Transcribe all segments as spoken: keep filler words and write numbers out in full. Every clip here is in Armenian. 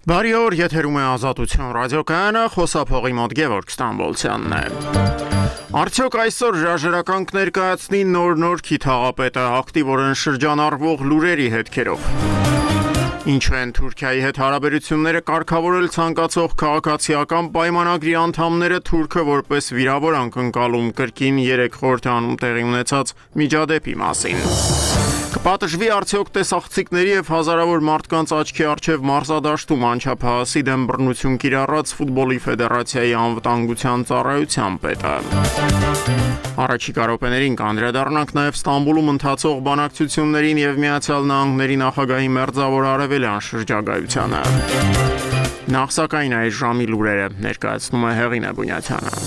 Բարի օր, եթերում է Ազատություն ռադիոկայանը, խոսափողի մոտ Գևորգ Ստամբոլցյանն է։ Արդյոք այսօր հրաժարական կներկայացնի նոր-նորքի թաղապետը ակտիվորեն շրջանառվող լուրերի հետքերով։ Ինչու են Թուրքիայի հետ հարաբերությունները կարգավորել ցանկացող քաղաքացիական պայմանագրի անդամները, Թուրքը որպես վիրավորանք ընկալում կրկին երեք խորհրդանում տեղի ունեցած միջադեպի մասին։ Կպատժվի արդյոք տեսախցիկների եւ հազարավոր մարդկանց աչքի առջև մարզադաշտում անչափահասի դեմ բռնություն կիրառած ֆուտբոլի ֆեդերացիայի անվտանգության ծառայության պետը։ Առաջիկա րոպեներին կանդրադառնանք նաեւ Ստամբուլում ընթացող բանակցություններին եւ Միացյալ Նահանգների նախագահի մերձավոր արևելյան շրջագայությանը։ Նախ սակայն այս ժամի լուրերը ներկայացնում է Հեղինե Բունյաթյանը։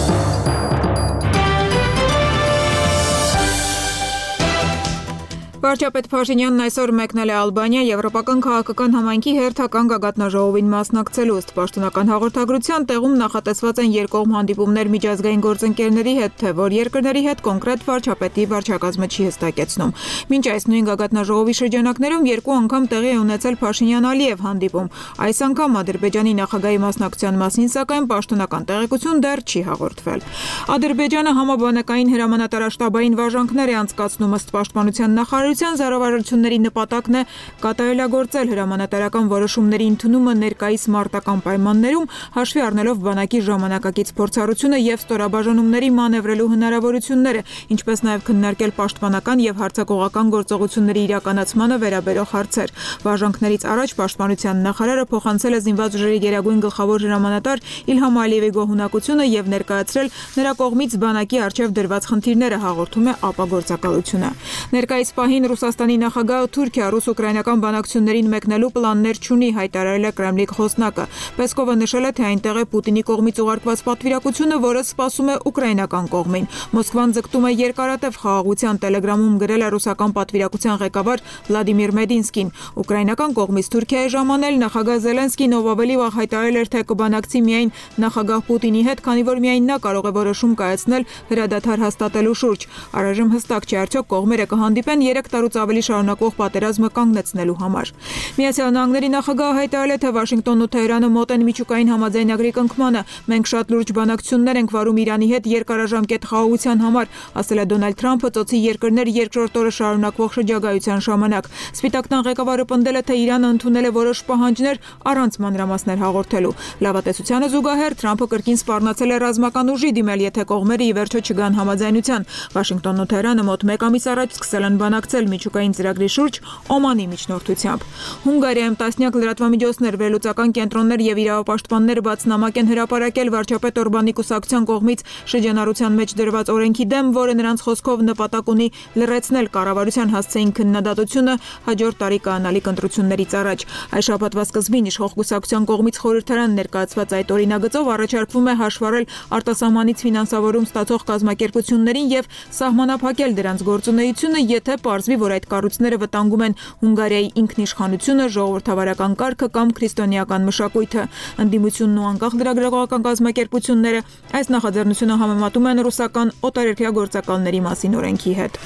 Վարչապետ Փաշինյանն այսօր մեկնել է Ալբանիա Եվրոպական քաղաքական համայնքի հերթական գագաթնաժողովին մասնակցելու ըստ պաշտոնական հաղորդագրության տեղում նախատեսված են երկկողմ հանդիպումներ միջազգային գործընկերների հետ, թե որ երկրների հետ կոնկրետ վարչապետի վարչակազմը չի հստակեցնում։ Մինչ այս նույն գագաթնաժողովի շրջանակներում երկու անգամ տեղի է ունեցել Փաշինյան-Ալիև հանդիպում։ Այս անգամ Ադրբեջանի նախագահի մասնակցության մասին սակայն պաշտոնական տեղեկություն դեռ չի հաղորդվել։ Ադրբեջանը համաբանակային հրամանատարաշտաբային վարժանքներ է անցկացնում ըստ պաշտպանության նախարարության Զառավարությունների նպատակն է կատարելագործել հրամանատարական որոշումների ընդունումը ներկայիս մարտական պայմաններում, հաշվի առնելով բանակի ժամանակակից փորձառությունը եւ ստորաբաժանումների մանևրելու հնարավորությունները, ինչպես նաեւ քննարկել պաշտպանական եւ հարձակողական գործողությունների իրականացմանը վերաբերող հարցեր։ Վարժանքներից առաջ պաշտպանության նախարարը փոխանցել է զինված ուժերի գերագույն գլխավոր հրամանատար Իլհամ Ալիևի գոհունակությունը եւ ներկայացրել նրա կողմից բանակի առջեւ դրված խնդիրները, հաղորդում է ԱՊԱ գործակալությունը։ Ներկայիս պահին Ռուսաստանի նախագահը Թուրքիա ռուս-ուկրաինական բանակցություններին մեկնելու պլաններ չունի, հայտարարել է Կրեմլի խոսնակը։ Պեսկովը նշել է, թե այնտեղ է Պուտինի կողմից ուղարկված պատվիրակությունը, որը սպասում է ուկրաինական կողմին։ Մոսկվան ձգտում է երկարատև խաղաղության, Տելեգրամում գրել է ռուսական պատվիրակության ղեկավար Վլադիմիր Մեդինսկին։ Ուկրաինական կողմից Թուրքիայի ժամանել նախագահ Զելենսկին, ով ավելի վաղ հայտարարել էր, թե կբանակցի միայն նախագահ Պուտինի հետ, քանի որ միայն նա կարող է որոշում կայացնել հրադադար հաստատելու շուրջ։ Առայժմ հստակ չի, արդյոք կողմերը կհանդիպեն երեք տարուց ավելի շարունակվող պատերազմը կանգնեցնելու համար։ Միացյալ Նահանգների նախագահը հայտարարել է, թե Վաշինգտոնն ու Թեհրանը մոտ են միջուկային համաձայնագրի կնքմանը։ Մենք շատ լուրջ բանակցություններ ենք վարում Իրանի հետ երկարաժամկետ խաղաղության համար, ասել է Դոնալդ Թրամփը ծոցի երկրներ երկրորդ օրը շարունակվող շրջագայության ժամանակ։ Սպիտակ տան ղեկավարը պնդել է, թե Իրանը ընդունել է որոշ պահանջներ առանց մանրամասներ հաղորդելու։ Լավատեսությանը զուգահեռ Թրամփը կրկին սպառնացել է ռազմական ուժի դիմել, եթե կողմերը ի վերջո չգան համաձայնության։ Վաշինգտոնն ու Թեհրանը մոտ մեկ ամիս առաջ սկսել են բանակցել միջուկային ծրագրի շուրջ Օմանի միջնորդությամբ։ Հունգարիայում տասնյակ լրատվամիջոցներ, վերլուծական կենտրոններ եւ իրավապաշտպաններ բաց նամակ են հրապարակել վարչապետ Օրբանի կուսակցության կողմից շրջանառության մեջ դրված օրենքի դեմ, որը նրանց խոսքով նպատակ ունի լրացնել կառավարության հասցեին քննադատությունը հաջորդ տարի կանալիք ընտրություններից առաջ։ Այս շաբաթվա սկզբին իշխող կուսակցության կողմից խորհրդարան ներկայացված այդ օրինագծով առաջարկվում է հաշվառել արտասահմանից ֆինանսավորում ստացող կազմակերպություններին եւ սահմանափակել դրանց գործունեությունը, եթե պարզվի, որ այդ կառույցները վտանգում են Հունգարիայի ինքնիշխանությունը, ժողովրդավարական կարգը կամ քրիստոնեական մշակույթը։ Ընդդիմությունն ու անկախ լրագրողական կազմակերպությունները այս նախաձեռնությունը համեմատում են ռուսական օտարերկրյա գործակալների մասին օրենքի հետ։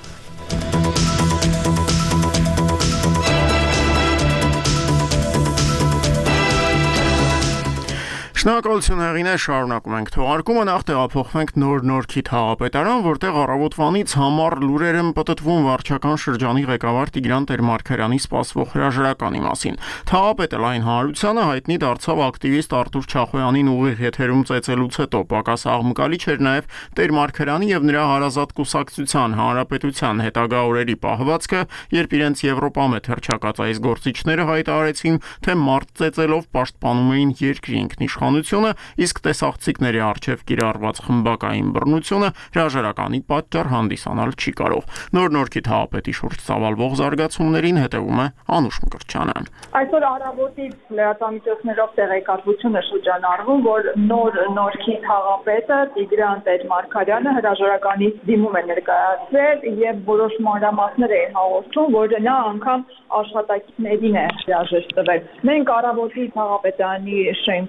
Շնորհակալություն Հեղինե, շարունակում ենք թողարկումը, նախ տեղափոխվենք նոր-նորքի թաղապետարան, որտեղ առավոտվանից համառ լուրեր են պտտվում վարչական շրջանի ղեկավար Տիգրան Տեր-Մարգարյանի սպասվող հրաժարականի մասին։ Թաղապետը լայն հանրությանը հայտնի դարձավ ակտիվիստ Արտուր Չախոյանին ուղիղ եթերում ծեծելուց հետո։ Պակաս աղմկալի չէր նաև Տեր-Մարգարյանի եւ նրա հարազատ կուսակցության Հանրապետության հետագա օրերի պահվածքը, երբ իրենց եվրոպամետ հռչակած այս գործիչները հայտարարեցին, թե մարդ ծեծելով պաշտպանում էին երկրի ինքնիշխանությունը, իսկ տեսախցիկների առջև կիրառված խմբակային բռնությունը հրաժարականի պատճառ հանդիսանալ չի կարող։ Նոր-նորքի թաղապետի շուրջ ծավալվող զարգացումներին հետևում է Անուշ Մկրտչյանը։ Այսօր առավոտից լրատվամիջոցներով տեղեկատվություն է շրջանառվում, որ նոր-նորքի թաղապետը Տիգրան Տեր-Մարգարյանը հրաժարականի դիմում է ներկայացրել եւ որոշ մանրամասներ է հաղորդում, որ նա անգամ աշխատակիցներին է հրաժեշտ տվել։ Մենք առավոտի թաղապետարանի շենքում ենք,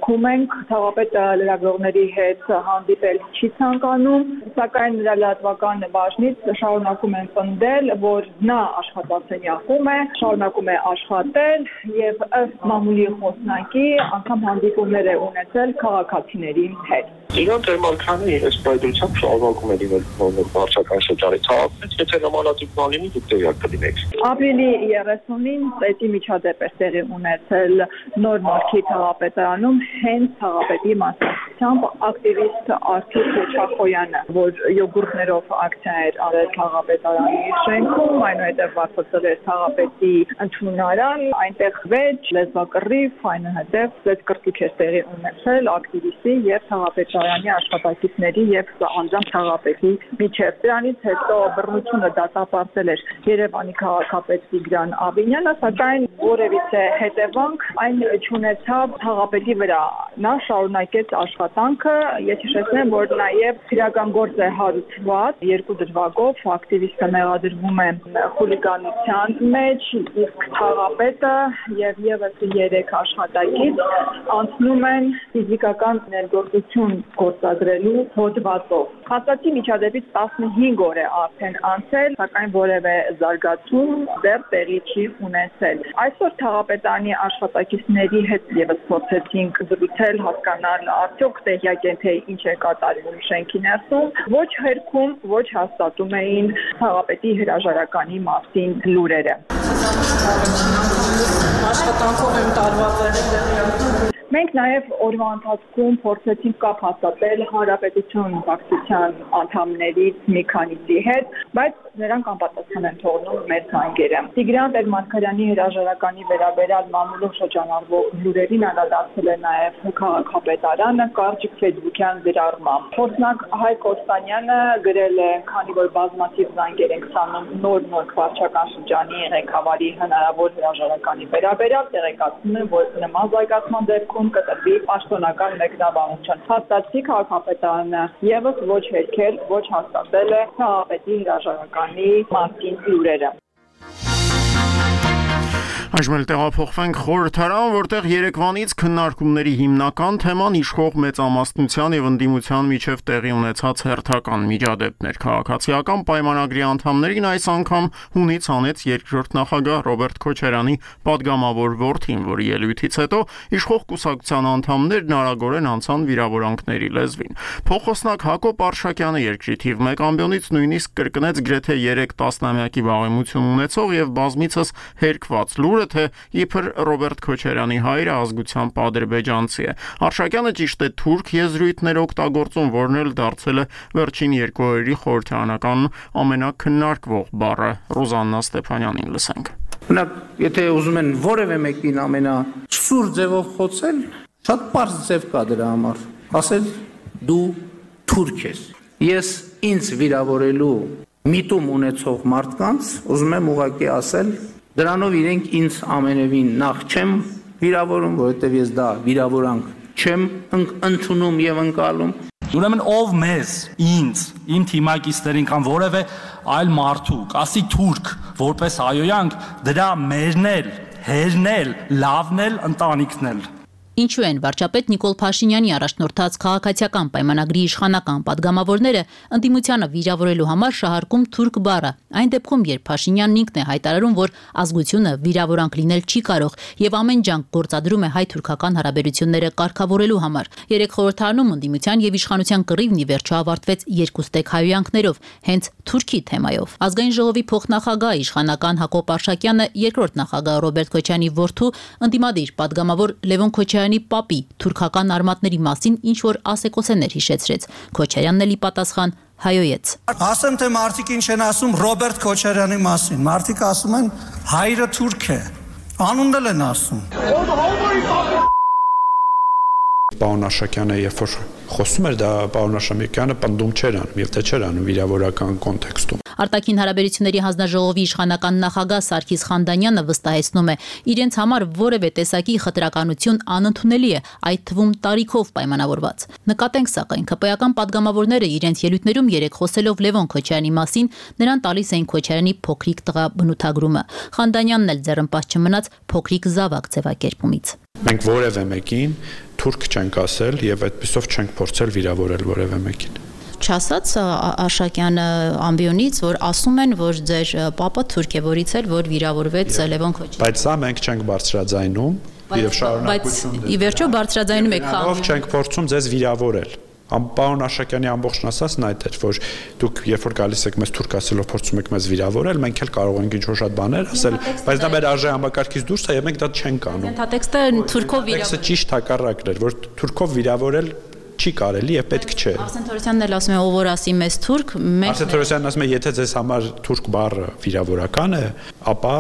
դեպքում թաղապետը լրագրողների հետ հանդիպել չի ցանկանում, սակայն նրա լրատվական բաժնից շարունակում են պնդել, որ նա աշխատասենյակում է, շարունակում է աշխատել եւ ըստ մամուլի խոսնակի անգամ հանդիպումներ է ունեցել քաղաքացիների հետ։ Իրան դերմալքանը ես պայդրությամբ շարունակում է լինել վարչական շրջանի թաղապետ, եթե նմանատիպ բան լինի, դուք տեղյակ կլինեք։ Ապրիլի երեսունին պետի միջադեպ է տեղի ունեցել Նոր Նորքի թաղապետարանում հենց թաղապետի մասնակցությամբ ակտիվիստ Արթուր Քոչախոյանը, որ յոգուրտներով ակցիա էր արել թաղապետարանի շենքում, այնուհետև վարձատրել էր թաղապետի ընդունարան, այնտեղ վեճ, լեզվակռիվ, այնուհետև ծեծկռտիք էր տեղի ունեցել ակտիվիստի եւ թաղապետարանի աշխատակիցների եւ անձամբ թաղապետի միջեւ։ Դրանից հետո բռնությունը դատապարտել էր Երևանի քաղաքապետ Տիգրան Ավինյանը, սակայն որևիցե հետևանք այն չունեցավ թաղապետի վրա։ Նա շարունակեց աշխատանքը, ես հիշեցնեմ, որ նաև քրեական գործ է հարուցված երկու դրվագով, ակտիվիստը մեղադրվում է խուլիգանության մեջ, իսկ թաղապետը եւ եւս երեք աշխատակից անցնում են ֆիզիկական ներգործություն գործադրելու հոդվածով։ Հաստատի միջադեպից տասնհինգ օր է արդեն անցել, սակայն որևէ զարգացում դեռ տեղի չի ունեցել։ Այսօր թաղապետարանի աշխատակիցների հետ եւս փորձեցինք զրուցել, հասկանալ արդյոք տեղյակ են թե ինչ է կատարվում շենքի ներսում, ոչ հերքում, ոչ հաստատում էին թաղապետի հրաժարականի մասին լուրերը։ Աշխատանքով եմ տարվա Մենք նաև օրվա ընթացքում փորձեցինք կապ հաստատել Հանրապետություն բնակչության անդամներից մի քանիսի հետ, բայց նրանք անպատասխան են թողնում մեր զանգերը։ Տիգրան Տեր-Մարգարյանի հրաժարականի վերաբերյալ մամուլում շրջանառվող լուրերին անդրադարձել է նաև քաղաքապետարանը կարճ ֆեյսբուքյան գրառմամբ։ Խոսնակ Հայկ Օստանյանը գրել է, քանի որ բազմաթիվ զանգեր են ստանում նոր նոր վարչական շրջանի ղեկավարի հնարավոր հրաժարականի վերաբերյալ, տեղեկացնում է, որ նման զարգացման դեպքում կտրվի պաշտոնական մեկնաբանություն։ Հաստատի քաղաքապետարանը եւս ոչ հերքել, ոչ հաստատել է քաղաքապետի հրաժարականի մասին լուրերը։ Այժմ էլ տեղափոխվենք խորհրդարան, որտեղ երեկվանից քննարկումների հիմնական թեման իշխող մեծամասնության եւ ընդդիմության միջև տեղի ունեցած հերթական միջադեպներ։ Քաղաքացիական պայմանագրի անդամներին այս անգամ հունից հանեց երկրորդ նախագահ Ռոբերտ Քոչարյանի падգամավոր որդին, որի ելույթից հետո իշխող կուսակցության անդամներն արագորեն անցան վիրավորանքների լեզվին։ Փոխոսնակ Հակոբ Արշակյանը երկրի թիվ մեկ ամբիոնից նույնիսկ կրկնեց գրեթե երեք տասնամյակի վաղեմություն ունեցող եւ բազմիցս հերկված լուրը, թե իբր Ռոբերտ Քոչարյանի հայրը ազգությամբ ադրբեջանցի է։ Արշակյանը ճիշտ է թուրք եզրույթներ օգտագործում, որն էլ դարձել է վերջին երկու օրերի խորհրդարանական ամենակննարկվող բառը։ Ռուզաննա Ստեփանյանին լսենք։ Օրինակ, եթե ուզում են որևէ մեկին ամենասուր ձևով խոցել, շատ պարզ ձև կա դրա համար։ Ասել դու թուրք ես։ Ես ինձ վիրավորելու միտում ունեցող մարդկանց ուզում եմ ուղղակի ասել, դրանով իրենք ինձ ամենևին նախ չեմ վիրավորում, որովհետև ես դա վիրավորանք չեմ ընդունում եւ ընկալում։ Ուրեմն ով մեզ, ինձ, իմ թիմակիցներին կամ որևէ այլ մարդու, ասի թուրք, որպես հայոյանք, դրա մերն էլ, հերն էլ, լավն էլ, ընտանիքն էլ։ Ինչու են վարչապետ Նիկոլ Փաշինյանի առաջնորդած քաղաքացիական պայմանագրի իշխանական падգամավորները ընդդիմությանը վիրավորելու համար շահարկում թուրք բառը, այն դեպքում, երբ Փաշինյանն ինքն է հայտարարում, որ ազգությունը վիրավորանք լինել չի կարող եւ ամեն ջանք գործադրում է հայ-թուրքական հարաբերությունները կարգավորելու համար։ Երեք խորհրդարանում ընդդիմության եւ իշխանության կռիվն ի վերջո ավարտվեց երկուստեք հայոյանքներով, հենց Թուրքի թեմայով։ Ազգային ժողովի փոխնախագահ իշխանական Հակոբ Արշակյանը երկրորդ նախագահ Ռոբերտ Քոչարյանի որդու ընդդիմադիր падգամավոր Լևոն Քոչարյանի պապի թուրքական արմատների մասին ինչ որ ասեկոսեներ հիշեցրեց։ Քոչարյանն էլի պատասխան հայոյեց։ Ասեմ թե մարդիկ ինչ են ասում Ռոբերտ Քոչարյանի մասին։ Մարդիկ ասում են հայրը թուրք է։ Անունն էլ են ասում։ Պարոն Արշակյանը երբ որ խոսում էր, դա պարոն Արշակյանը պնդում չէր անում, եւ թե չէր անում վիրավորական կոնտեքստում։ Արտաքին հարաբերությունների հանձնաժողովի իշխանական նախագահ Սարգիս Խանդանյանը վստահեցնում է, իրենց համար որևէ տեսակի խտրականություն անընդունելի է, այդ թվում տարիքով պայմանավորված։ Նկատենք սակայն ՔՊ-ական падգամավորները իրենց ելույթներում երեք խոսելով Լևոն Քոչարյանի մասին նրան տալիս էին Քոչարյանի փոքրիկ տղա բնութագրումը։ Խանդանյանն էլ ձեռնպահ չմնաց փոքրիկ զավակ ձևակերպումից։ Մենք որևէ մեկին թուրք չենք ասել եւ այդպեսով չենք փորձել վիրավորել որևէ մեկին։ Չասած Աշակյանը ամբիոնից, որ ասում են, որ ձեր պապա թուրք է, որից էլ որ վիրավորվեց Լևոն Քոչարյանը։ Բայց սա մենք չենք բարձրաձայնում եւ շարունակություն։ Բայց ի վերջո բարձրաձայնում եք խաղում։ Ով չենք փորձում ձեզ վիրավորել։ Պարոն Աշակյանի ամբողջն ասածն այդ էր, որ դուք երբ որ գալիս եք մեզ թուրք ասելով փորձում եք մեզ վիրավորել, մենք էլ կարող ենք ինչ-որ շատ բաներ ասել, բայց դա մեր արժե համակարգից դուրս է եւ մենք դա չենք անում։ Դա տեքստը թուրքով վիրավորել։ Տեքստը ճիշտ հակառակն էր, որ թուրքով վիրավորել չի կարելի եւ պետք չէ։ Արսեն Թորոսյանն էլ ասում է, ով որ ասի մեզ թուրք, մենք Արսեն Թորոսյանն ասում է, եթե ձեզ համար թուրք բառը վիրավորական է, ապա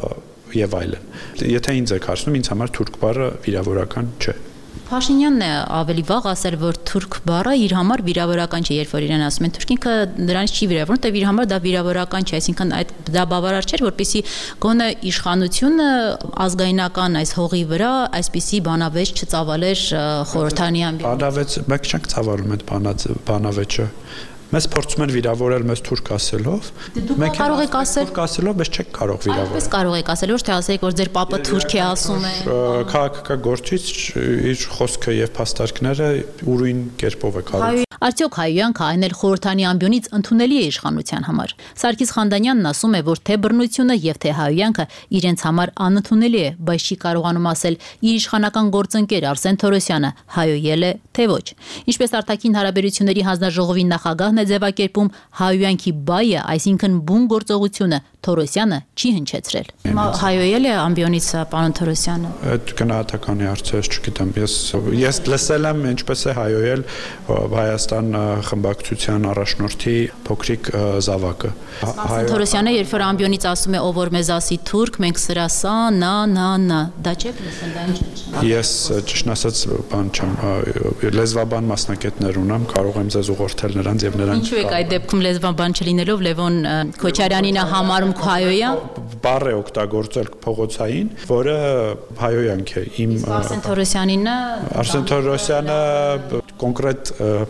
եւ այլն։ Եթե ինձ եք հարցնում, ինձ համար թուրք բառը վիրավորական չէ։ Փաշինյանն է ավելի վաղ ասել, որ թուրք բառը իր համար վիրավորական չէ, երբ որ իրեն ասում են թուրք, ինքը դրանից չի վիրավորվում, թե իր համար դա վիրավորական չէ, այսինքն այդ դա բավարար չէ, որպեսզի գոնե իշխանությունը ազգայնական այս հողի վրա այսպիսի բանավեճ չծավալեր խորհրդանի ամբիոն։ Բանավեճ, մենք չենք ծավալում այդ բանավեճը։ Մեզ փորձում են վիրավորել մեզ թուրք ասելով։ Մենք կարող եք ասել թուրք ասելով, բայց չեք կարող վիրավորել։ Այսպես կարող եք ասել, ոչ թե ասեք, որ ձեր պապը թուրք է ասում է։ Քաղաքագործից իր խոսքը եւ փաստարկները ուրույն կերպով է կարող։ Արդյոք հայոյանքը այն էլ խորհրդանի ամբիոնից ընդունելի է իշխանության համար։ Սարգիս Խանդանյանն ասում է, որ թե բռնությունը եւ թե հայոյանքը իրենց համար անընդունելի է, բայց չի կարողանում ասել իր իշխանական գործընկեր Արսեն Թորոսյանը հայոյել է թե ոչ։ Ինչպես արտաքին հարաբերությունների հանձնաժողովի նախագահն է ձևակերպում, հայոյանքի բայը, այսինքն բուն գործողությունը Թորոսյանը չի հնչեցրել։ Հիմա հայոյել է ամբիոնից պարոն Թորոսյանը։ Այդ գնահատականի հարցը ես չգիտեմ, ես ես լսել եմ ինչպես է հայոյել Հայաստան խմբակցության առաջնորդի փոքրիկ զավակը։ Արսեն Թորոսյանը երբ որ ամբիոնից ասում է ով որ մեզ ասի թուրք, մենք սրա սա նա նա նա, դա չէ՞ լսել, դա ինչ է։ Ես ճիշտ ասած բան չեմ, լեզվաբան մասնակիցներ ունեմ, կարող եմ ձեզ ուղղորդել նրանց եւ նրանք։ Ինչու եք այդ դեպքում լեզվաբան չլինելով Լևոն Քոչարյանին համարում հայոյան։ Բառ է օգտագործել փողոցային, որը հայոյանք է։ Իմ Արսեն Թորոսյանինը Արսեն Թորոսյանը կոնկրետ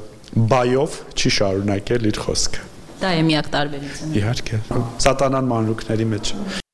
բայով չի շարունակել իր խոսքը։ Դա է միակ տարբերությունը։ Իհարկե, սատանան մանրուքների մեջ։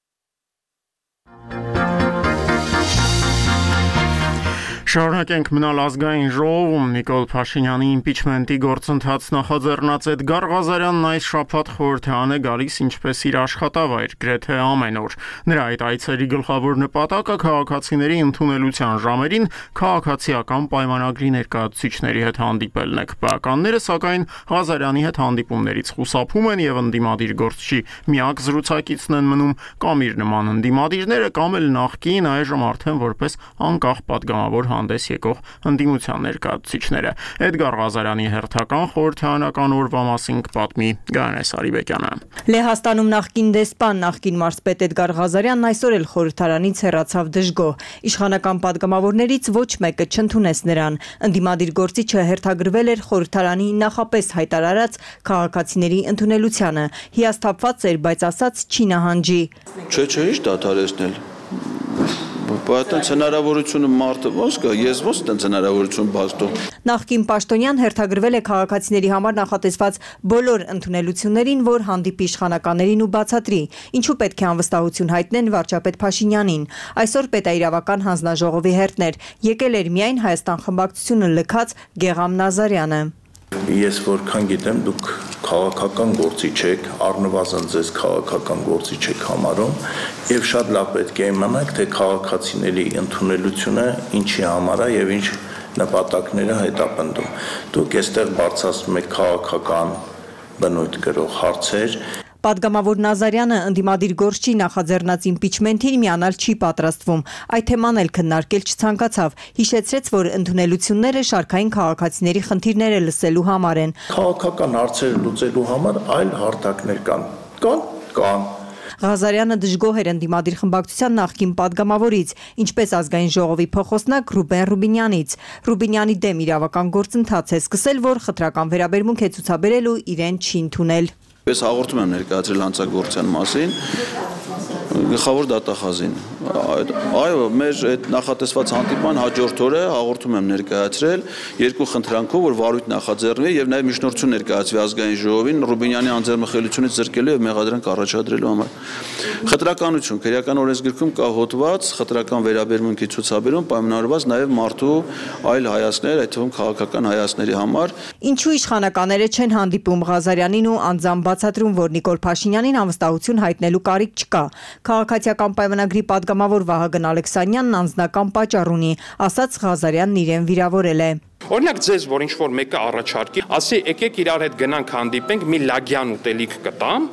Շարունակենք մնալ ազգային ժողովում Նիկոլ Փաշինյանի իմպիչմենտի գործընթաց նախաձեռնած Էդգար Ղազարյանն այս շաբաթ խորհրդարան է գալիս ինչպես իր աշխատավայր, գրեթե ամեն օր։ Նրա այդ այցերի գլխավոր նպատակը քաղաքացիների ընդունելության ժամերին քաղաքացիական պայմանագրի ներկայացուցիչների հետ հանդիպելն է։ ԿՊ-ականները սակայն Ղազարյանի հետ հանդիպումներից խուսափում են եւ ընդդիմադիր գործչի միակ զրուցակիցն են մնում կամ իր նման ընդդիմադիրները կամ էլ նախկին այժմ արդեն որպես անկախ պատգամավոր հանդես եկող ընդդիմության ներկայացուցիչները։ Էդգար Ղազարյանի հերթական խորհրդարանական օրվա մասին կպատմի Գայանե Սարիբեկյանը։ Լեհաստանում նախկին դեսպան, նախկին մարզպետ Էդգար Ղազարյանն այսօր էլ խորհրդարանից հեռացավ դժգոհ։ Իշխանական պատգամավորներից ոչ մեկը չընդունեց նրան։ Ընդդիմադիր գործիչը հերթագրվել էր խորհրդարանի նախապես հայտարարած քաղաքացիների ընդունելությանը։ Հիասթափված էր, բայց ասաց չի նահանջի։ Չէ, չէ, ի՞նչ դադարեցնել։ Բայց հնարավորությունը մարդը ո՞նց կա, ես ո՞նց տենց հնարավորություն բաստում։ Նախկին պաշտոնյան հերթագրվել է քաղաքացիների համար նախատեսված բոլոր ընդունելություններին, որ հանդիպի իշխանականներին ու բացատրի, ինչու պետք է անվստահություն հայտնեն վարչապետ Փաշինյանին։ Այսօր պետաիրավական հանձնաժողովի հերթն էր, եկել էր միայն Հայաստան խմբակցությունը լքած Գեղամ Նազարյանը։ Ես որքան գիտեմ, դուք քաղաքական գործիչ եք, առնվազն ձեզ քաղաքական գործիչ եք համարում, եւ շատ լավ պետք է իմանաք, թե քաղաքացիների ընդունելությունը ինչի համար է եւ ինչ նպատակները հետապնդում։ Դուք այստեղ բարձրացնում եք քաղաքական բնույթ կրող հարցեր։ Պատգամավոր Նազարյանը ընդդիմադիր գործչի նախաձեռնած իմպիչմենտին միանալ չի պատրաստվում։ Այդ թեման էլ քննարկել չցանկացավ։ Հիշեցրեց, որ ընդունելությունները շարքային քաղաքացիների խնդիրները լսելու համար են։ Քաղաքական հարցերը լուծելու համար այլ հարթակներ կան։ Կան, կան։ Ղազարյանը դժգոհ էր ընդդիմադիր խմբակցության նախկին պատգամավորից, ինչպես ազգային ժողովի փոխոսնակ Ռուբեն Ռուբինյանից։ Ռուբինյանի դեմ իրավական գործընթաց է սկսել, որ խտրական վերաբերմունք է ցուցաբերել ու իրեն չի ընդունել։ Ես հաղորդում եմ ներկայացրել հանցագործության մասին գլխավոր դատախազին։ Այո, մեր այդ նախատեսված հանդիպման հաջորդ օրը հաղորդում եմ ներկայացրել երկու խնդրանքով, որ վարույթ նախաձեռնվի եւ նաեւ միջնորդություն ներկայացվի ազգային ժողովին Ռուբինյանի անձեռնմխելիությունից զրկելու եւ մեղադրանք առաջադրելու համար։ Խտրականություն քրեական օրենսգրքում կա հոդված խտրական վերաբերմունքի ցուցաբերում պայմանավորված նաեւ մարդու այլ հայացքներ, այդ թվում քաղաքական հայացքների համար։ Ինչու իշխանականները չեն հանդիպում Ղազարյանին ու անձամբ բացատրում, որ Նիկոլ Փաշինյանին անվստահություն հայտնելու կարիք չկա։ Քաղաքացիական պայմանագրի պատգամավոր Վահագն Ալեքսանյանն անձնական պատճառ ունի, ասաց Ղազարյանն իրեն վիրավորել է։ Օրինակ ձեզ, որ ինչ-որ մեկը առաջարկի, ասի եկեք իրար հետ գնանք հանդիպենք, մի լագյան ուտելիք կտամ,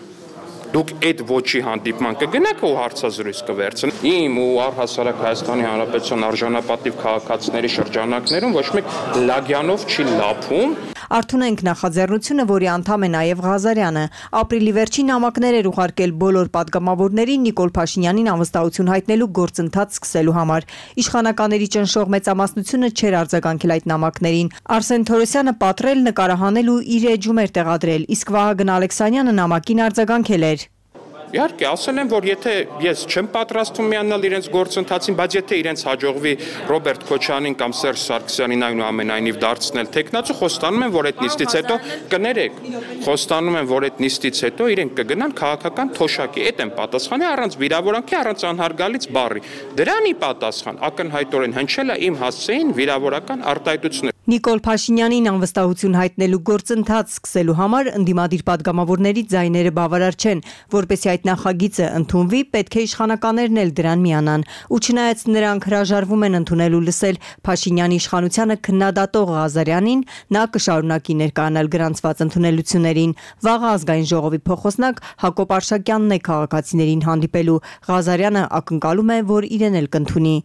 դուք այդ ոչի հանդիպման կգնաք ու հարցազրույց կվերցնեք։ Իմ ու առհասարակ Հայաստանի Հանրապետության արժանապատիվ քաղաքացիների շրջանակներում ոչ մեկ լագյանով չի լափում։ Արդյունենք նախաձեռնությունը, որի անդամ է նաև Ղազարյանը, ապրիլի վերջին նամակներ էր ուղարկել բոլոր պատգամավորներին Նիկոլ Փաշինյանին անվստահություն հայտնելու գործընթաց սկսելու համար։ Իշխանականների ճնշող մեծամասնությունը չէր արձագանքել այդ նամակներին։ Արսեն Թորոսյանը պատրել, նկարահանել ու իր էջում էր տեղադրել, իսկ Վահագն Ալեքսանյանը նամակին արձագանքել էր։ Իհարկե, ասել եմ, որ եթե ես չեմ պատրաստվում միանալ իրենց գործընթացին, բայց եթե իրենց հաջողվի Ռոբերտ Քոչարյանին կամ Սերժ Սարգսյանին այնուամենայնիվ դարձնել տեխնացու, խոստանում եմ, որ այդ նիստից հետո կներեք, խոստանում եմ, որ այդ նիստից հետո իրենք կգնան քաղաքական թոշակի, այդ են պատասխանի առանց վիրավորանքի, առանց անհարգալից բառի։ Դրանի պատասխան ակնհայտորեն հնչել է իմ հասցեին վիրավորական արտահայտություններ։ Նիկոլ Փաշինյանին անվստահություն հայտնելու գործընթաց սկսելու համար ընդդիմադիր պատգամավորների ձայները բավարար չեն, որպեսզի այդ նախագիծը ընդունվի, պետք է իշխանականներն էլ դրան միանան։ Ու չնայած նրանք հրաժարվում են ընդունել ու լսել Փաշինյանի իշխանությանը քննադատող Ղազարյանին, նա կշարունակի ներկայանալ գրանցված ընդունելություններին։ Վաղը ազգային ժողովի փոխոսնակ Հակոբ Արշակյանն է քաղաքացիներին հանդիպելու։ Ղազարյանը ակնկալում է, որ իրեն էլ կընդունի։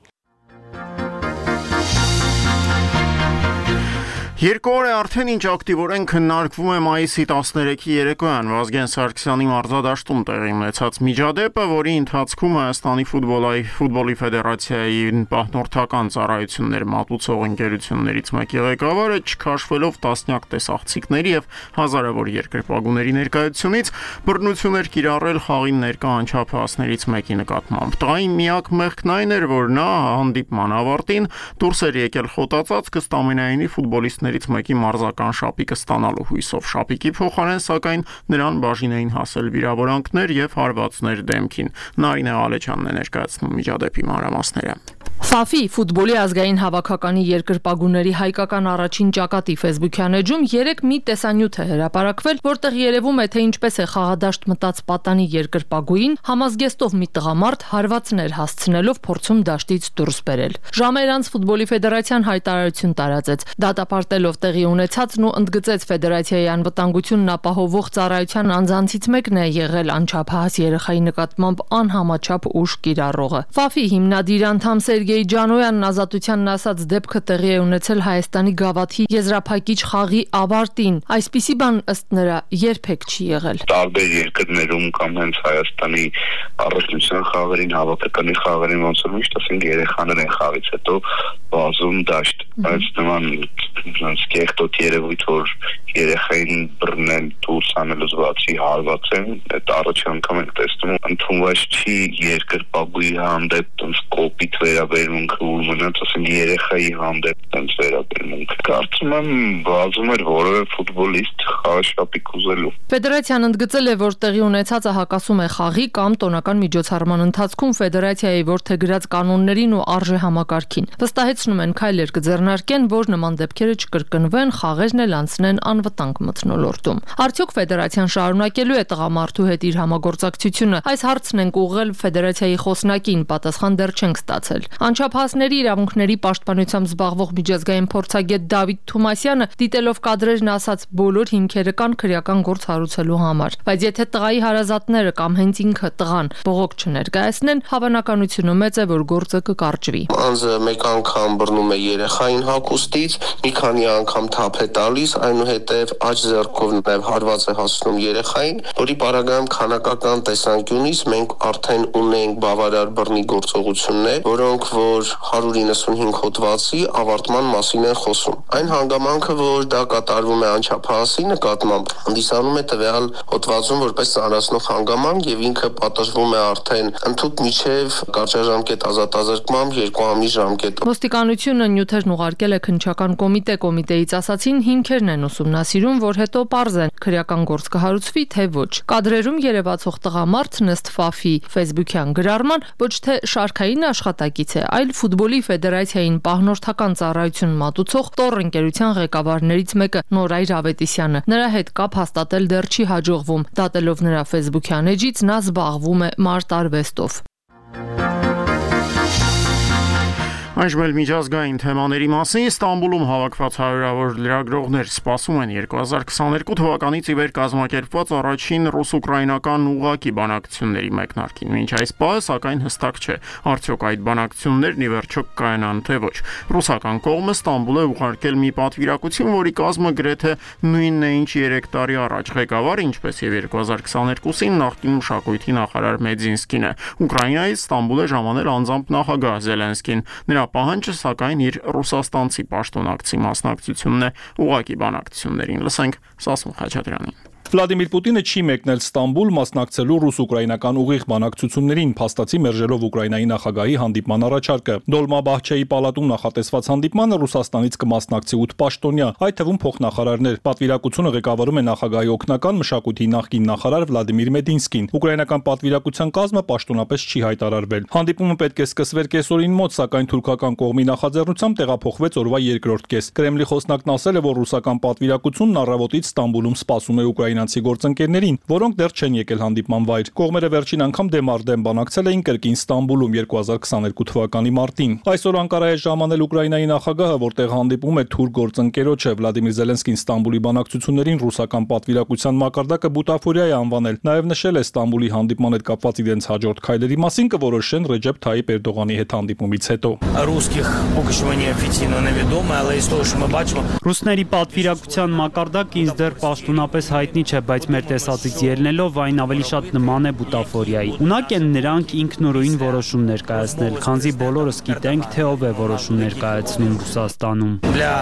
Երկու օր է արդեն ինչ ակտիվորեն քննարկվում է մայիսի տասներեքի երեկոյան Վազգեն Սարգսյանի մարզադաշտում տեղի ունեցած միջադեպը, որի ընթացքում Հայաստանի ֆուտբոլի ֆուտբոլի ֆեդերացիայի պահնորդական ծառայություններ մատուցող ընկերություններից մեկի ղեկավարը չքաշվելով տասնյակ տեսախցիկների եւ հազարավոր երկրպագուների ներկայությունից բռնություններ կիրառել խաղին ներկա անչափահասներից մեկի նկատմամբ։ Տղայի միակ մեղքն այն էր, որ նա հանդիպման ավարտին դուրս էր եկել խոտածած կստամենայինի ֆուտբոլիստներ մեկի մարզական շապիկը ստանալու հույսով շապիկի փոխարեն սակայն նրան բաժին էին հասել վիրավորանքներ եւ հարվածներ դեմքին։ Նարինե Ալեչյանն է ներկայացնում միջադեպի մանրամասները։ Ֆաֆի ֆուտբոլի ազգային հավաքականի երկրպագուների հայկական առաջին ճակատի ֆեյսբուքյան էջում երեք մի տեսանյութ է հրապարակվել, որտեղ երևում է, թե ինչպես է խաղադաշտ մտած պատանի երկրպագուին համազգեստով մի տղամարդ հարվածներ հասցնելով փորձում դաշտից դուրս բերել։ Ժամեր անց ֆուտբոլի ֆեդերացիան հայտարարություն տարածեց, դատապարտելով տեղի ունեցածն ու ընդգծեց ֆեդերացիայի անվտանգությունն ապահովող ծառայության անձանցից մեկն է եղել անչափահաս երեխայի նկատմամբ անհամաչափ ուժ կիրառողը։ Ֆաֆի հիմնադիր անդամ Սերգեյ Ջանոյանն ազատությանն ասաց դեպքը տեղի է ունեցել Հայաստանի գավաթի եզրափակիչ խաղի ավարտին։ Այսպիսի բան ըստ նրա երբեք չի եղել։ Տարբեր երկրներում կամ հենց Հայաստանի առաջնության խաղերին, հավաքականի խաղերին ոնց որ միշտ ասենք երեխաներ են խաղից հետո բազում դաշտ, բայց նման ոնց կեղտոտ երևույթ որ երեխային բռնել դուրս անելուց բացի հարվածեն, այդ առաջ անգամ ենք տեսնում, ընդունված չի երկրպագուի հանդեպ ոնց կոպիտ վերաբերմունքը ու մնաց ասենք երեխայի հանդեպ ոնց վերաբերմունք։ Կարծում եմ բազում էր որևէ ֆուտբոլիստ խաղաշապիկ ուզելու։ Ֆեդերացիան ընդգծել է, որ տեղի ունեցածը հակասում է խաղի կամ տոնական միջոցառման ընթացքում ֆեդերացիայի որդեգրած կանոններին ու արժե համակարգին։ Վստահեցնում են քայլեր կձեռնարկեն, որ նման դեպքերը չկրկնվեն, խաղերն էլ անցնեն անվտանգ մթնոլորտում։ Արդյոք ֆեդերացիան շարունակելու է տղամարդու հետ իր համագործակցությունը։ Այս հարցն ենք ուղղել ֆեդերացիայի խոսնակին, պատասխան դեռ չենք ստացել։ Անչափահասների իրավունքների պաշտպանությամբ զբաղվող միջազգային փորձագետ Դավիթ Թումասյանը դիտելով կադրերն ասաց բոլոր հիմքերը կան քրեական գործ հարուցելու համար, բայց եթե տղայի հարազատները կամ հենց ինքը տղան բողոք չներկայացնեն, հավանականությունը մեծ է, որ գործը կկարճվի։ Անձը մեկ անգամ բռնում է երեխային հագուստից, մի քանի անգամ թափ է տալիս, այնուհետև աջ ձեռքով նաև հարված է հասցնում երեխային, որի պարագայում քանակական տեսանկյունից մենք արդեն ունենք բավարար բռնի գործողություններ, որոնք որ որ հարյուր իննսունհինգ հոդվածի ավարտման մասին են խոսում։ Այն հանգամանքը, որ դա կատարվում է անչափահասի նկատմամբ, հանդիսանում է տվյալ հոդվածում որպես ծանրացնող հանգամանք եւ ինքը պատժվում է արդեն ընդհանուր միջև կարճաժամկետ ազատազրկմամբ երկու ամիս ժամկետով։ Ոստիկանությունը նյութերն ուղարկել է քննչական կոմիտե, կոմիտեից ասացին հիմքերն են ուսումնասիրում, որ հետո պարզեն քրեական գործ կհարուցվի, թե ոչ։ Կադրերում երևացող տղամարդ Նստ Ֆաֆի Facebook-յան գրառման ոչ թե շարքային աշխատակից է, այլ ֆուտբոլի ֆեդերացիային պահնորդական ծառայություն մատուցող Տոր ընկերության ղեկավարներից մեկը Նորայր Ավետիսյանը։ Նրա հետ կապ հաստատել դեռ չի հաջողվում։ Դատելով նրա Facebook-յան էջից նա զբաղվում է մարտարվեստով։ Այժմ էլ միջազգային թեմաների մասին Ստամբուլում հավաքված հարյուրավոր լրագրողներ սպասում են երկու հազար քսաներկու թվականից ի վեր կազմակերպված առաջին ռուս-ուկրաինական ուղղակի բանակցությունների մեկնարկին։ Մինչ այս պահը, սակայն, հստակ չէ, արդյոք այդ բանակցություններն ի վերջո կայանան թե ոչ։ Ռուսական կողմը Ստամբուլ է ուղարկել մի պատվիրակություն, որի կազմը գրեթե նույնն է, ինչ երեք տարի առաջ։ Ղեկավարը, ինչպես եւ երկու հազար քսաներկուսին նախկին մշակույթի նախարար Մեդզինսկին է։ Ուկրաինայից Ստամբուլ է ժամանել անձամբ նախագահ Զելենսկին։ Նրա պահանջը, սակայն, իր ռուսաստանցի պաշտոնակցի մասնակցությունն է ուղղակի բանակցություններին։ Լսենք Սասուն Խաչատրյանին։ Վլադիմիր Պուտինը չի մեկնել Ստամբուլ մասնակցելու ռուս-ուկրաինական ուղիղ բանակցություններին, փաստացի մերժելով Ուկրաինայի նախագահի հանդիպման առաջարկը։ Դոլմաբահչեի պալատում նախատեսված հանդիպմանը Ռուսաստանից կմասնակցի ութ պաշտոնյա, այդ թվում փոխնախարարներ։ Պատվիրակությունը ղեկավարում է նախագահի օգնական մշակույթի նախկին նախարար Վլադիմիր Մեդինսկին։ Ուկրաինական պատվիրակության կազմը պաշտոնապես չի հայտարարվել։ Հանդիպումը պետք է սկսվեր կեսօրին մոտ, սակայն թուրքական կողմի նախաձեռնությամբ տեղափոխվեց օրվա երկրորդ կես։ Կրեմլի խոսնակն ասել է, որ ռուսական պատվիրակությունն առավոտից Ստամբուլում սպասում է ուկրաինացի գործընկերներին, որոնք դեռ չեն եկել հանդիպման վայր։ Կողմերը վերջին անգամ դեմարդեմ բանակցել էին կրկին Ստամբուլում երկու հազար քսաներկու թվականի մարտին։ Այսօր Անկարա է ժամանել Ուկրաինայի նախագահը, որտեղ հանդիպում է թուրք գործընկերոջը։ Վլադիմիր Զելենսկին Ստամբուլի բանակցություններին ռուսական պատվիրակության մակարդակը բուտաֆորիա է անվանել։ Նաև նշել է Ստամբուլի հանդիպման հետ կապված իրենց հաջորդ քայլերի մասին կորոշեն Ռեջեփ Թայիպ Էրդողանի հետ հանդիպումից հետո։ Ռուսների պատվիրակության մակարդակը ինձ դեռ պաշտոնապես հայտնի չէ, բայց մեր տեսածից ելնելով այն ավելի շատ նման է բուտաֆորիայի։ Ունակ են նրանք ինքնուրույն որոշում ներկայացնել, քանզի բոլորս գիտենք, թե ով է որոշում ներկայացնում Ռուսաստանում։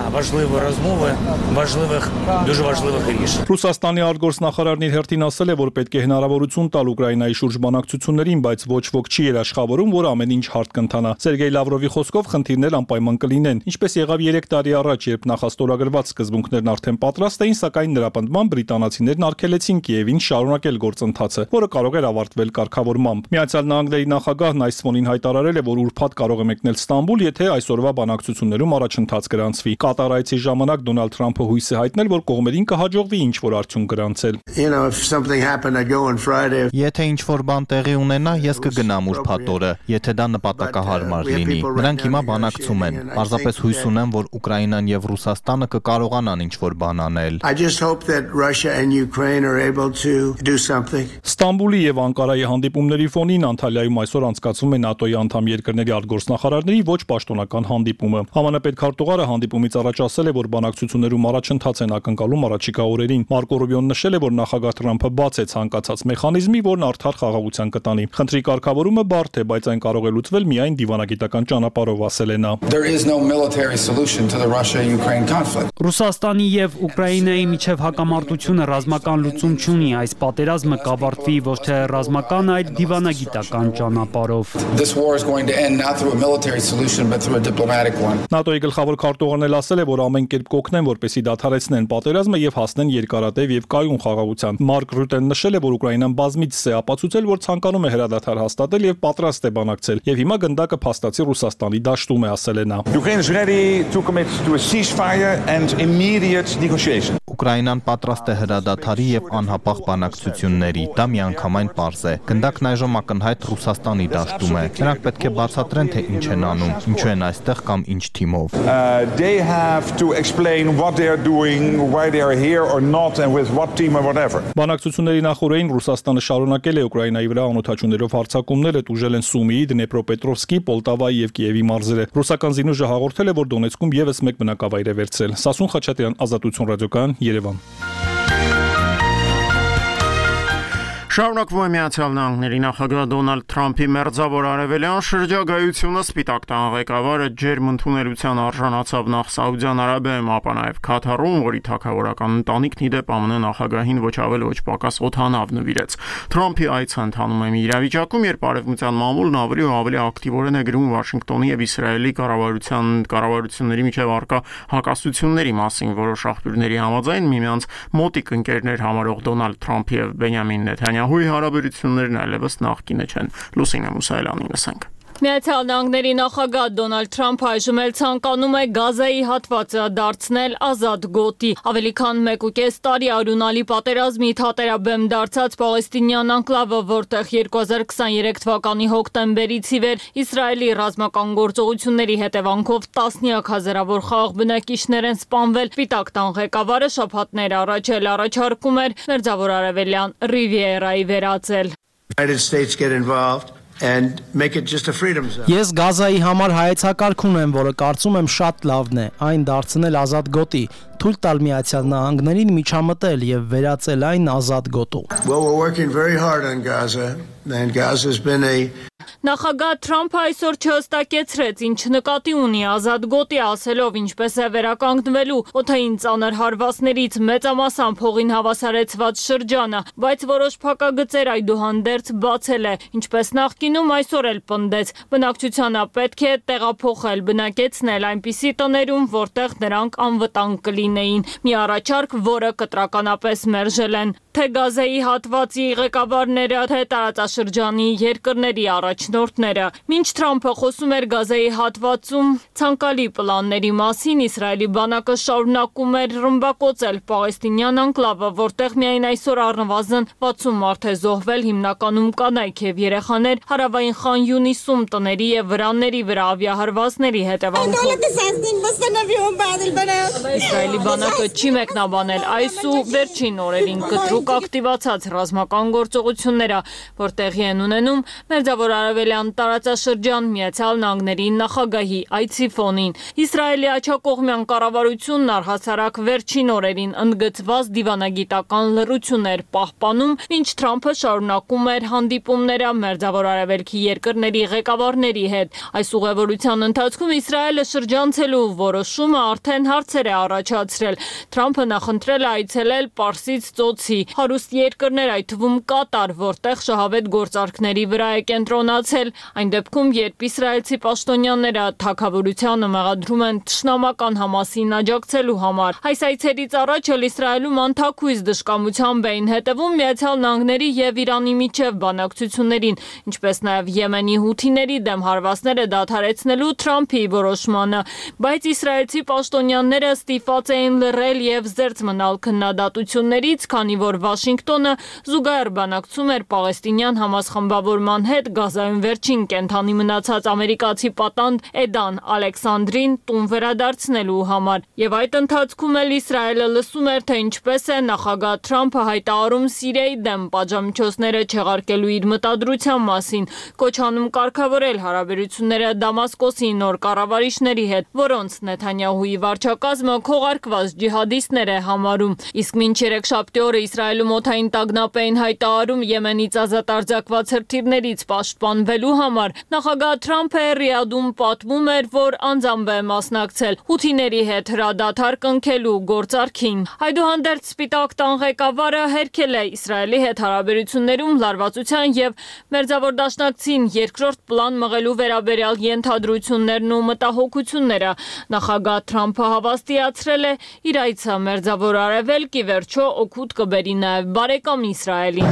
Ռուսաստանի արտգործնախարարն իր հերթին ասել է, որ պետք է հնարավորություն տալ Ուկրաինայի շուրջ բանակցություններին, բայց ոչ ոք չի երաշխավորում, որ ամեն ինչ հարթ կընթանա։ Սերգեյ Լավրովի խոսքով խնդիրներ անպայման կլինեն, ինչպես եղավ երեք տարի առաջ, երբ նախաստորագրված սկզբունքներն արդեն պատրաստ էին, սակայն նրա պնդմամբ բրիտանացիներն արգելեցին Կիևին շարունակել գործընթացը, որը կարող էր ավարտվել կարգավորմամբ։ Միացյալ Նահանգների նախագահն այս ֆոնին հայտարարել է, որ ուրբաթ կարող է մեկնել Ստամբուլ, եթե այսօրվա բանակցություններում առաջընթաց գրանցվի։ Կատարայցի ժամանակ Դոնալդ Թրամփը հույս է հայտնել, որ կողմերին կհաջողվի ինչ-որ արդյունք գրանցել։ Եթե ինչ-որ բան տեղի ունենա, ես կգնամ ուրբաթ օրը, եթե դա նպատակահարմար լինի։ Նրանք հիմա բանակցում են։ Պարզապես հույս ունեմ, որ Ուկրաինան եւ Ռուսաստանը կկարողանան ինչ-որ բան անել։ Ստամբուլի եւ Անկարայի հանդիպումների ֆոնին Անտալիայում այսօր անցկացվում է ՆԱՏՕ-ի անդամ երկրների արտգործնախարարների ոչ պաշտոնական հանդիպումը։ ԱՄՆ պետքարտուղարը հանդիպումից առաջ ասել է, որ բանակցություններում առաջընթաց են ակնկալում առաջիկա օրերին։ Մարկո Ռուբիոն նշել է, որ նախագահ Թրամփը բաց է ցանկացած մեխանիզմի, որն արդար խաղաղության կտանի։ Խնդրի կարգավորումը բարդ է, բայց այն կարող է լուծվել միայն դիվանագիտական ճանապարհով, ասել է նա։ Ռուսաստանի եւ Ուկրաինայի միջև հակամարտությունը ռազմական լուծում չունի, այս պատերազմը կավարտվի ոչ թե ռազմական, այլ դիվանագիտական ճանապարհով։ ՆԱՏՕ-ի գլխավոր քարտուղարն էլ ասել է, որ ամեն կերպ կօգնեն, որպեսզի դադարեցնեն պատերազմը եւ հասնեն երկարատև եւ կայուն խաղաղության։ Մարկ Ռուտեն նշել է, որ Ուկրաինան բազմիցս է ապացուցել, որ ցանկանում է հրադադար հաստատել եւ պատրաստ է բանակցել, եւ հիմա գնդակը փաստացի Ռուսաստանի դաշտում է, ասել է նա։ Ուկրաինան պատրաստ է հրադադարի եւ անհապաղ բանակցությունների։ Դա միանգամայն պարզ է։ Գնդակն այժմ ակնհայտ Ռուսաստանի դաշտում է։ Նրանք պետք է բացատրեն, թե ինչ են անում, ինչու են այստեղ կամ ինչ թիմով։ Բանակցությունների նախօրեին Ռուսաստանը շարունակել է Ուկրաինայի վրա անօթաչուներով հարձակումները, տուժել են Սումիի, Դնեպրոպետրովսկի, Պոլտավայի եւ Կիևի մարզերը։ Ռուսական զինուժը հաղորդել է, որ Դոնեցկում եւս մեկ բնակավայր է վերցրել։ Սասուն Խաչատրյան, Ազատություն ռադիոկայան, Երևան։ Շարունակվում է Միացյալ Նահանգների նախագահ Դոնալդ Թրամփի մերձավոր արևելյան շրջագայությունը Սպիտակ տան ղեկավարը ջերմ ընդունելության արժանացավ նախ Սաուդյան Արաբիայում, ապա նաև Քաթարում, որի թագավորական ընտանիքն ի դեպ ԱՄՆ նախագահին ոչ ավել ոչ պակաս օդանավ նվիրեց։ Թրամփի այցը ընթանում է մի իրավիճակում, երբ արևմտյան մամուլն ավելի ու ավելի ակտիվորեն է գրում Վաշինգտոնի եւ Իսրայելի կառավարության կառավարությունների միջև առկա հակասությունների մասին, որոշ աղբյուրների համաձայն միմյանց մոտիկ ընկերներ համարող Դոնալդ Թրամփի եւ Բենյամին Նեթանյահուի հարաբերություններն այլևս նախկինը չեն։ Լուսինե Մուսայելյանին լսենք։ Միացյալ Նահանգների նախագահ Դոնալդ Թրամփը այժմ էլ ցանկանում է Գազայի հատվածը դարձնել ազատ գոտի։ Ավելի քան մեկ ու կես տարի արյունալի պատերազմի թատերաբեմ դարձած պաղեստինյան անկլավը, որտեղ երկու հազար քսաներեք թվականի հոկտեմբերից ի վեր Իսրայելի ռազմական գործողությունների հետևանքով տասնյակ հազարավոր խաղաղ բնակիչներ են սպանվել, Սպիտակ տան ղեկավարը շաբաթներ առաջ էլ առաջարկում էր Մերձավոր Արևելյան Ռիվիերայի վերածել։ And make it just a freedom zone. Ես Գազայի համար հայեցակարգ ունեմ, որը կարծում եմ շատ լավն է, այն դարձնել ազատ գոտի, թույլ տալ Միացյալ Նահանգներին միջամտել եւ վերածել այն ազատ գոտու։ Well, we're working very hard on Gaza, and Gaza has been a Նախագահ Թրամփը այսօր չհստակեցրեց, ինչ նկատի ունի ազատ գոտի, ասելով ինչպես է վերականգնվելու օդային ծանր հարվածներից մեծամասամբ հողին հավասարեցված շրջանը, բայց որոշ փակագծեր այդուհանդերձ բացել է, ինչպես նախկինում այսօր էլ պնդեց, բնակչությանը պետք է տեղափոխել, բնակեցնել այնպիսի տներում, որտեղ նրանք անվտանգ կլինեին, մի առաջարկ, որը կտրականապես մերժել են թե Գազայի հատվածի ղեկավարները, թե տարածաշրջանի երկրների առաջնորդները։ Մինչ Թրամփը խոսում էր Գազայի հատվածում ցանկալի պլանների մասին, Իսրայելի բանակը շարունակում էր ռմբակոծել պաղեստինյան անկլավը, որտեղ միայն այսօր առնվազն վաթսուն մարդ է զոհվել, հիմնականում կանայք եւ երեխաներ, հարավային Խան Յունիսում տների եւ վրանների վրա ավիահարվածների հետևանքով։ Իսրայելի բանակը չի մեկնաբանել այս ու վերջին օրերին կտրուկ ակտիվացած ռազմական գործողությունները, որ տեղի են ունենում Մերձավոր Արևելյան տարածաշրջան Միացյալ Նահանգների նախագահի այցի ֆոնին։ Իսրայելի աջակողմյան կառավարությունն առհասարակ վերջին օրերին ընդգծված դիվանագիտական լռություններ պահպանում, մինչ Թրամփը շարունակում էր հանդիպումները Մերձավոր Արևելքի երկրների ղեկավարների հետ։ Այս ուղևորության ընթացքում Իսրայելը շրջանցելու որոշումը արդեն հարցեր է առաջացրել։ Թրամփը նախընտրել է այցելել Պարսից ծոցի հարուստ երկրներ, այդ թվում Կատար, որտեղ շահավետ գործարքների վրա է կենտրոնացել, այն դեպքում, երբ իսրայելցի պաշտոնյաները թագավորությանը մեղադրում են թշնամական Համասին աջակցելու համար։ Այս այցերից առաջ էլ Իսրայելում անթաքույց դժկամությամբ էին հետևում Միացյալ Նահանգների եւ Իրանի միջև բանակցություններին, ինչպես նաեւ Եմենի հութիների դեմ հարվածները դադարեցնելու Թրամփի որոշմանը, բայց իսրայելցի պաշտոնյաները ստիպված էին լռել եւ զերծ մնալ քննադատություններից, քանի որ Վաշինգտոնը զուգահեռ բանակցում էր պաղեստինյան Համաս խմբավորման հետ Գազայում վերջին կենթանի մնացած ամերիկացի պատանդ Էդան Ալեքսանդրին տուն վերադարձնելու համար։ Եվ այդ ընթացքում էլ Իսրայելը լսում էր, թե ինչպես է նախագահ Թրամփը հայտարարում Սիրիայի դեմ պատժամիջոցները չեղարկելու իր մտադրության մասին, կոչանում կարգավորել հարաբերությունները Դամասկոսի նոր կառավարիչների հետ, որոնց Նեթանյահուի վարչակազմը քողարկված ջիհադիստներ է համարում։ Իսկ մինչ երեքշաբթի օրը Իսրայելում օդային տագնապ էին հայտարարում Եմենից ազատ արձակված հրթիռներից պաշտպանվելու համար, նախագահ Թրամփը Ռիադում պատմում էր, որ անձամբ է մասնակցել հութիների հետ հրադադար կնքելու գործարքին։ Այդուհանդերձ Սպիտակ տան ղեկավարը հերքել է Իսրայելի հետ հարաբերություններում լարվածության եւ Մերձավոր Դաշնակցին երկրորդ պլան մղելու վերաբերյալ ենթադրություններն ու մտահոգությունները։ Նախագահ Թրամփը հավաստիացրել է իր այցը Մերձավոր Արևելք ի վերջո օգուտ կբերի նաև բարեկամ Իսրայելին։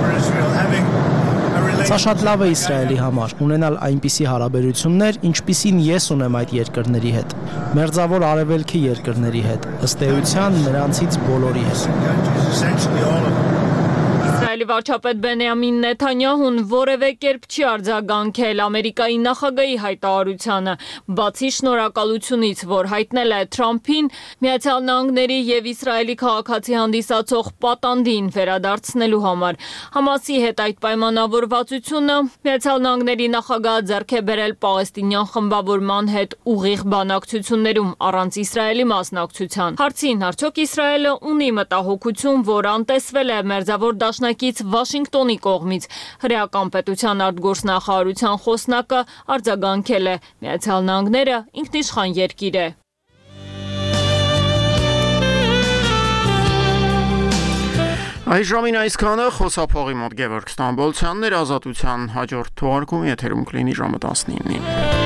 Սա շատ լավ է Իսրայելի համար, ունենալ այնպիսի հարաբերություններ, ինչպիսին ես ունեմ այդ երկրների հետ, Մերձավոր Արևելքի երկրների հետ, ըստ էության նրանցից բոլորի հետ։ Իսրայելի վարչապետ Բենյամին Նեթանյահուն որևէ կերպ չի արձագանքել Ամերիկայի նախագահի հայտարարությանը, բացի շնորհակալությունից, որ հայտնել է Թրամփին Միացյալ Նահանգների եւ Իսրայելի քաղաքացի հանդիսացող պատանդին վերադարձնելու համար։ Համասի հետ այդ պայմանավորվածությունը Միացյալ Նահանգների նախագահը ձեռք է բերել պաղեստինյան խմբավորման հետ ուղիղ բանակցություններում առանց Իսրայելի մասնակցության։ Հարցին արդյոք Իսրայելը ունի մտահոգություն, որ անտեսվել է Մերձավոր Դաշնակից կողմից, Վաշինգտոնի կողմից։ Հրեական պետության արտգործնախարարության խոսնակը արձագանքել է. Միացյալ Նահանգները ինքնիշխան երկիր է։ Այժմին այսքանը խոսափողի մոտ Գևորգ Ստամբոլցյանն էր, Ազատության հաջորդ թողարկումը եթերում կլինի ժամը տասնինին։